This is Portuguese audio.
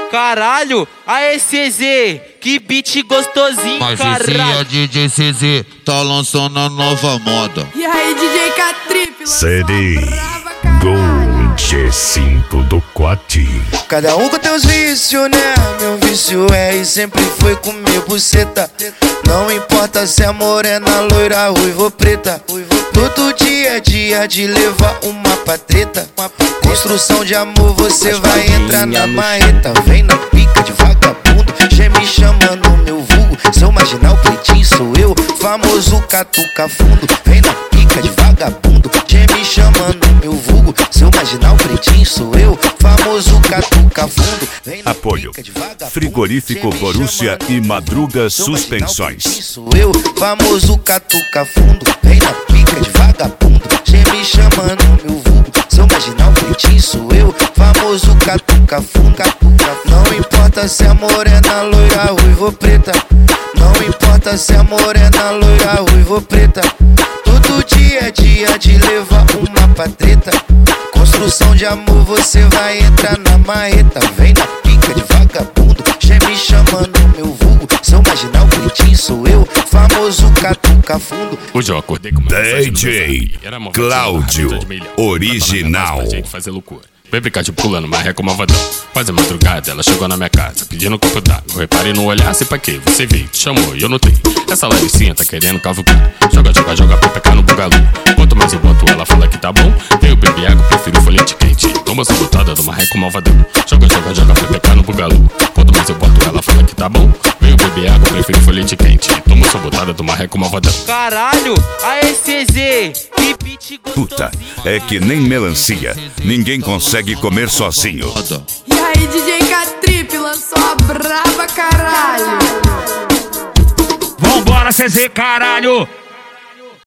Caralho, aê CZ, que beat gostosinho, Mas caralho. esse é DJ CZ, tá lançando a nova moda. E aí, DJ K-Trip, CD Gold G5 do Quati. Cada um com teus vícios, né? Meu vício é e sempre foi comer buceta. Não importa se é morena, loira, ruiva ou preta. Todo dia é dia de levar uma pra treta. Construção de amor, você vai entrar na marreta. Vem na pica de vagabundo, geme chamando meu vulgo. Seu marginal pretinho sou eu, famoso catuca fundo. Vem na pica de vagabundo, geme chamando meu vulgo. Seu marginal pretinho sou eu, famoso catuca fundo. Apoio Frigorífico Borussia e Madruga Suspensões. Sou eu, famoso catuca fundo. Vem na pica de vagabundo, geme chamando meu vulgo. Seu marginal pretinho sou eu, famoso catuca fundo. Não importa se é morena, loira, ruiva ou preta. Não importa se é morena, loira, ruiva ou preta. Todo dia é dia de levar uma pra treta. Construção de amor, você vai entrar na marreta. Vem na pica de vagabundo, geme chamando meu vulgo. Seu marginal pretinho sou eu, famoso catuca fundo. Hoje eu acordei com uma DJ Cláudio Original. Fazer loucura. Vem brincar de pulando, marré com malvadão. Quase madrugada, ela chegou na minha casa pedindo um copo d'água. Reparei no olhar, sei pra quê. Você veio, te chamou e eu notei. Essa laricinha tá querendo cavucar. Joga, joga, joga, pepeca no bugalu. Quanto mais eu boto, ela fala que tá bom. Veio beber água, prefiro folhete quente. Toma essa botada do marré com malvadão. Joga, joga, joga, pepeca no bugalu. Quanto mais eu boto, ela fala que tá bom. Veio beber água, prefiro folhete quente. Toma essa botada do marré com malvadão. Caralho, aê CZ, que beat gostosinho. Puta, é que nem melancia, ninguém consegue comer sozinho. E aí, DJ K-Trip, lançou a braba, caralho. Vambora, CZ, caralho.